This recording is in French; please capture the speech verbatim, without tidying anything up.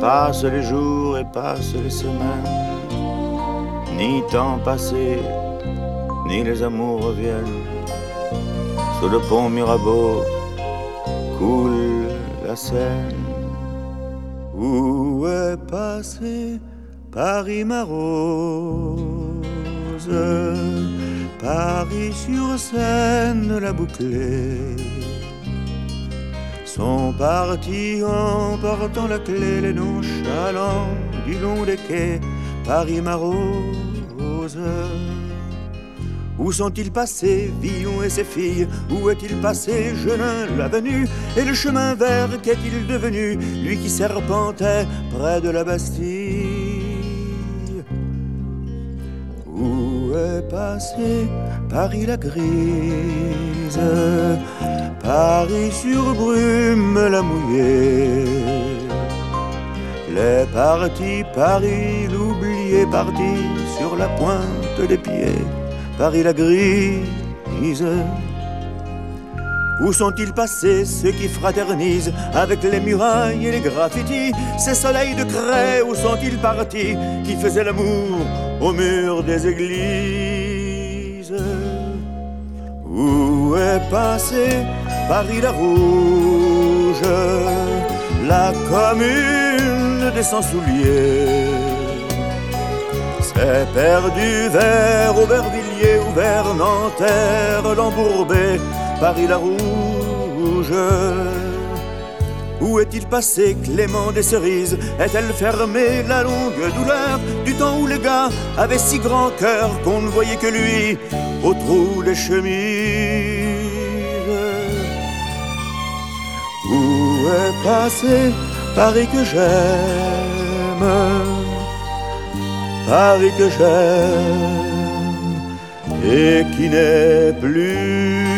Passent les jours et passent les semaines, ni temps passé, ni les amours reviennent. Sous le pont Mirabeau coule la Seine. Où est passé Paris ma rose? Paris sur Seine la bouclée. Sont partis en portant la clé les nonchalants du long des quais. Paris ma rose. Où sont-ils passés, Villon et ses filles? Où est-il passé, Genin, l'avenue? Et le chemin vert, qu'est-il devenu, lui qui serpentait près de la Bastille? Où est passé Paris la grise? Paris sur brume la mouillée. Les partis, Paris l'oublié, parti sur la pointe des pieds. Paris la grise. Où sont-ils passés ceux qui fraternisent avec les murailles et les graffitis? Ces soleils de craie, où sont-ils partis qui faisaient l'amour au mur des églises? Où est passé Paris la rouge, la commune des sans-souliers? C'est perdu vers Aubervilliers ou vers Nanterre, l'embourbé, Paris la rouge. Où est-il passé Clément des Cerises? Est-elle fermée la longue douleur du temps où les gars avaient si grand cœur qu'on ne voyait que lui au trou des chemises? Où est passé Paris que j'aime? Paris que j'aime et qui n'est plus